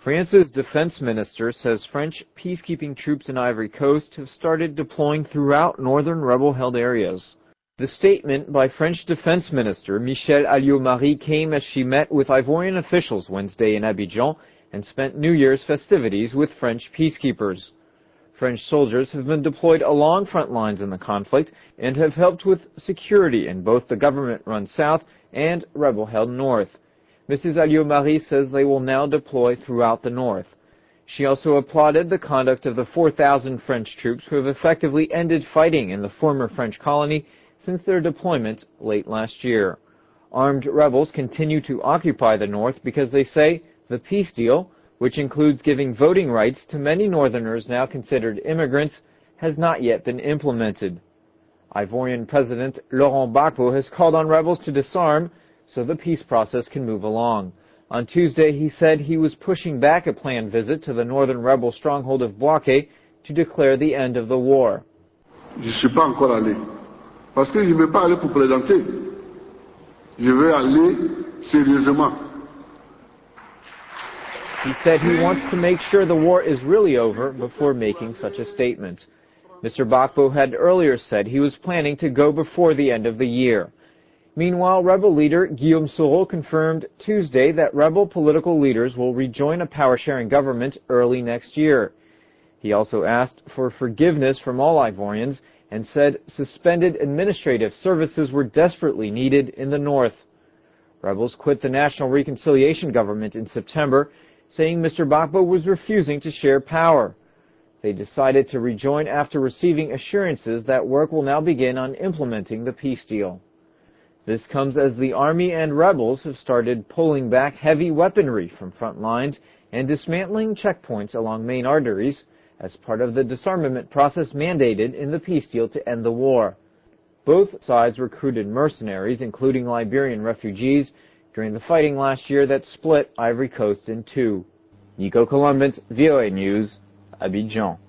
France's defense minister says French peacekeeping troops in Ivory Coast have started deploying throughout northern rebel-held areas. The statement by French Defense Minister Michèle Alliot-Marie came as she met with Ivorian officials Wednesday in Abidjan and spent New Year's festivities with French peacekeepers. French soldiers have been deployed along front lines in the conflict and have helped with security in both the government-run south and rebel-held north. Mrs. Alliot-Marie says they will now deploy throughout the north. She also applauded the conduct of the 4,000 French troops who have effectively ended fighting in the former French colony since their deployment late last year. Armed rebels continue to occupy the north because they say the peace deal, which includes giving voting rights to many northerners now considered immigrants, has not yet been implemented. Ivorian President Laurent Gbagbo has called on rebels to disarm so the peace process can move along. On Tuesday, he said he was pushing back a planned visit to the northern rebel stronghold of Bouaké to declare the end of the war. Je ne suis pas encore allé, parce que je ne veux pas aller pour plaisanter. Je veux aller sérieusement. He said he wants to make sure the war is really over before making such a statement. Mr. Gbagbo had earlier said he was planning to go before the end of the year. Meanwhile, rebel leader Guillaume Soro confirmed Tuesday that rebel political leaders will rejoin a power-sharing government early next year. He also asked for forgiveness from all Ivorians and said suspended administrative services were desperately needed in the north. Rebels quit the National Reconciliation Government in September, saying Mr. Gbagbo was refusing to share power. They decided to rejoin after receiving assurances that work will now begin on implementing the peace deal. This comes as the army and rebels have started pulling back heavy weaponry from front lines and dismantling checkpoints along main arteries as part of the disarmament process mandated in the peace deal to end the war. Both sides recruited mercenaries, including Liberian refugees, during the fighting last year that split Ivory Coast in two. Nico Columbus, VOA News, Abidjan.